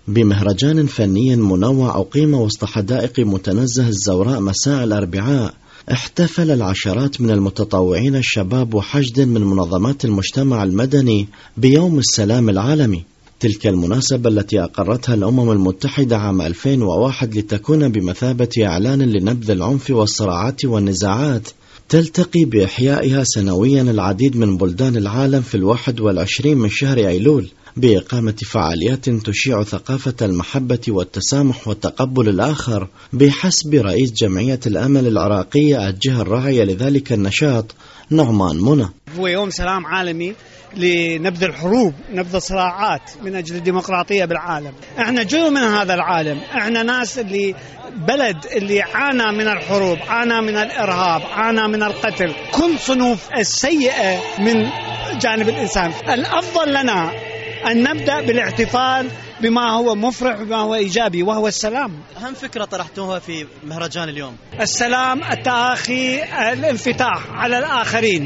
بمهرجان فني منوع أقيم وسط حدائق متنزه الزوراء مساء الأربعاء، احتفل العشرات من المتطوعين الشباب وحشد من منظمات المجتمع المدني بيوم السلام العالمي. تلك المناسبة التي أقرتها الأمم المتحدة عام 2001 لتكون بمثابة إعلان لنبذ العنف والصراعات والنزاعات، تلتقي بإحيائها سنويا العديد من بلدان العالم في 21 من شهر أيلول بإقامة فعاليات تشيع ثقافة المحبة والتسامح وتقبل الآخر، بحسب رئيس جمعية الأمل العراقية الجهة الراعية لذلك النشاط نعمان منى. هو يوم سلام عالمي لنبذ الحروب، نبذ الصراعات من أجل الديمقراطية بالعالم. احنا جزء من هذا العالم، احنا ناس اللي بلد اللي عانى من الحروب، عانى من الإرهاب، عانى من القتل، كل صنوف السيئة من جانب الإنسان. الأفضل لنا أن نبدأ بالاحتفال بما هو مفرح وبما هو إيجابي وهو السلام. أهم فكرة طرحتوها في مهرجان اليوم السلام، التآخي، الانفتاح على الآخرين.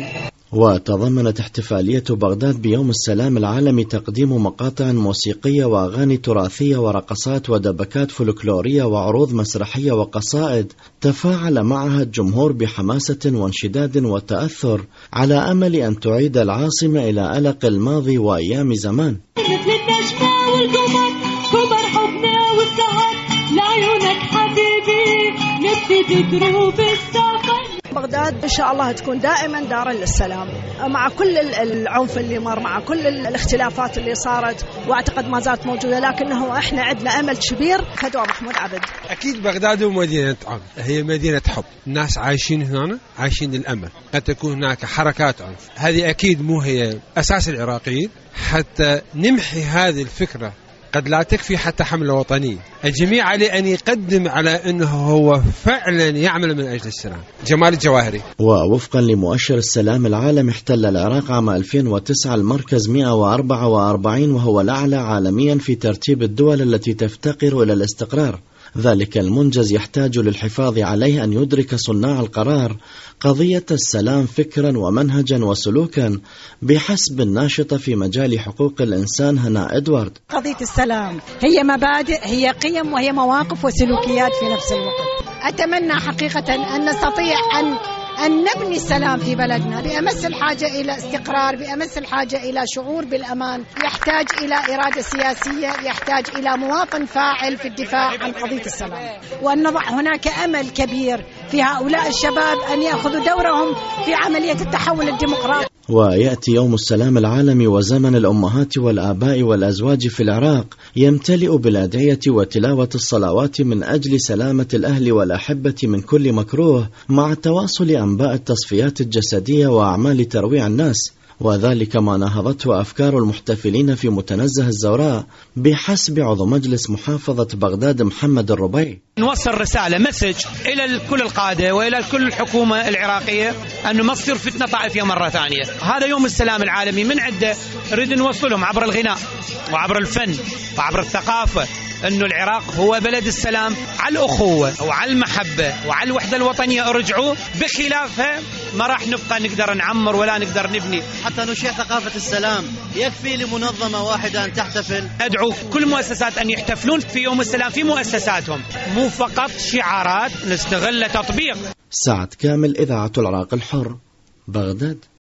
وتضمنت احتفالية بغداد بيوم السلام العالمي تقديم مقاطع موسيقية وأغاني تراثية ورقصات ودبكات فولكلورية وعروض مسرحية وقصائد تفاعل معها الجمهور بحماسة وانشداد وتأثر، على أمل أن تعيد العاصمة إلى ألق الماضي وأيام زمان. مثل النجمة والقمر قمر حبنا والسهر لعيونك حبيبي نبتدي دروب السفر. بغداد إن شاء الله تكون دائما دارا للسلام، مع كل العنف اللي مر، مع كل الاختلافات اللي صارت واعتقد ما زالت موجودة، لكنه احنا عندنا أمل كبير. خدوة محمود عبد. أكيد بغداد مدينة عنف، هي مدينة حب، الناس عايشين هنا عايشين للأمل. قد تكون هناك حركات عنف، هذه أكيد مو هي أساس العراقيين. حتى نمحي هذه الفكرة قد لا تكفي حتى حملة وطنية. الجميع عليه أن يقدم على أنه هو فعلا يعمل من أجل السلام. جمال الجواهري. ووفقا لمؤشر السلام العالمي، احتل العراق عام 2009 المركز 144 وهو الأعلى عالميا في ترتيب الدول التي تفتقر إلى الاستقرار. ذلك المنجز يحتاج للحفاظ عليه أن يدرك صناع القرار قضية السلام فكرا ومنهجا وسلوكا، بحسب الناشطة في مجال حقوق الإنسان هناء إدوارد. قضية السلام هي مبادئ، هي قيم، وهي مواقف وسلوكيات في نفس الوقت. أتمنى حقيقة أن نستطيع أن نبني السلام في بلدنا، بأمس الحاجة إلى استقرار، بأمس الحاجة إلى شعور بالأمان، يحتاج إلى إرادة سياسية، يحتاج إلى مواطن فاعل في الدفاع عن قضية السلام، وأن نضع هناك أمل كبير في هؤلاء الشباب أن يأخذوا دورهم في عملية التحول الديمقراطي. ويأتي يوم السلام العالمي وزمن الأمهات والآباء والأزواج في العراق يمتلئ بالأدعية وتلاوة الصلوات من أجل سلامة الأهل والأحبة من كل مكروه، مع تواصل أنباء التصفيات الجسدية وأعمال ترويع الناس، وذلك ما نهضته أفكار المحتفلين في متنزه الزوراء، بحسب عضو مجلس محافظة بغداد محمد الربيع. نوصل رسالة مسج إلى كل القادة وإلى كل الحكومة العراقية أنه ما تصير فتنة طائفية مرة ثانية. هذا يوم السلام العالمي من عدة نريد نوصلهم عبر الغناء وعبر الفن وعبر الثقافة أنه العراق هو بلد السلام، على الأخوة وعلى المحبة وعلى الوحدة الوطنية ارجعوا، بخلافها ما راح نبقى نقدر نعمر ولا نقدر نبني. حتى نشيع ثقافة السلام يكفي لمنظمة واحدة أن تحتفل. أدعو كل المؤسسات أن يحتفلون في يوم السلام في مؤسساتهم، مو فقط شعارات، نستغل تطبيق. سعد كامل، إذاعة العراق الحر، بغداد.